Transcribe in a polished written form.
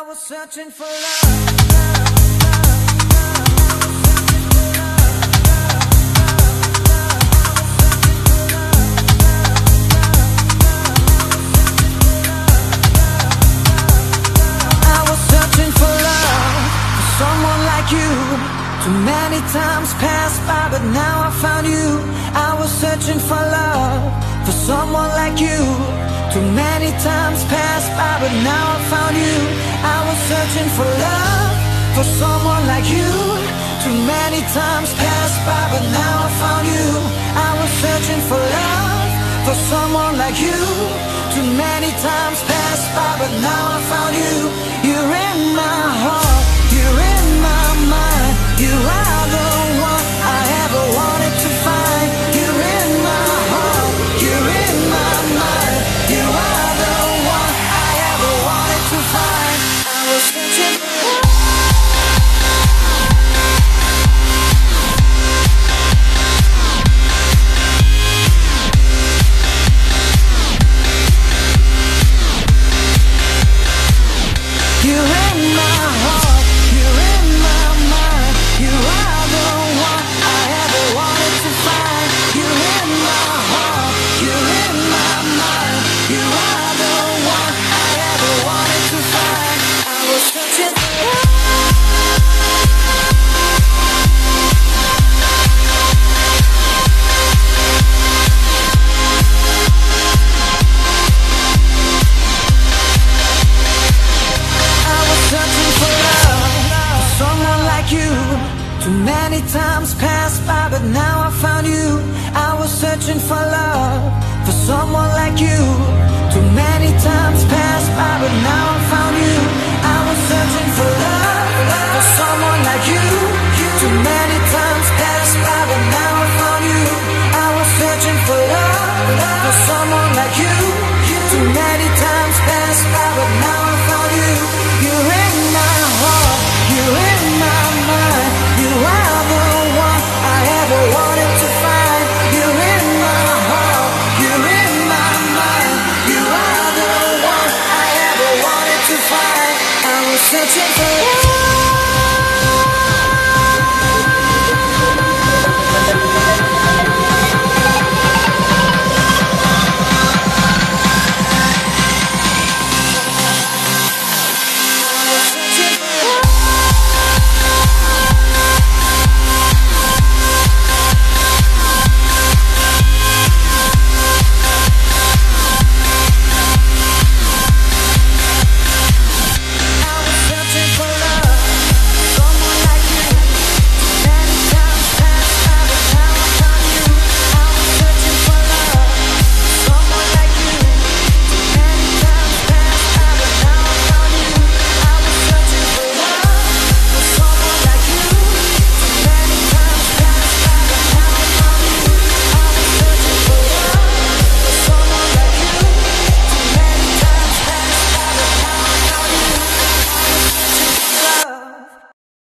was searching for love. Too many times passed by, but now I found you. I was searching for love, for someone like you. Too many times passed by, but now I found you. I was searching for love, for someone like you. Too many times passed by, but now I found you. I was searching for love, for someone like you. Too many times passed by, but now I found you. You're in my heart, you're in my mind. You are the one I ever wanted to find. You're in my heart, you're in my mind. You are the one I ever wanted to find. I was searching for you're in my heart, you're in my mind. You are the one I ever wanted to find. You're in my heart, you're in my mind. You are the one I ever wanted to find. I was searching for too many times passed by, but now I found you. I was searching for love, for someone like you. Too many times passed by, but now I found you. I was searching for love, for someone like you. Too many times passed by, but now I found you. I was searching for love, for someone like you. Too many times passed by, but now I found you. You're in my heart, you're in my mind. You are the one I ever wanted to find. You're in my heart, you're in my mind. You are the one I ever wanted to find. I was searching for you.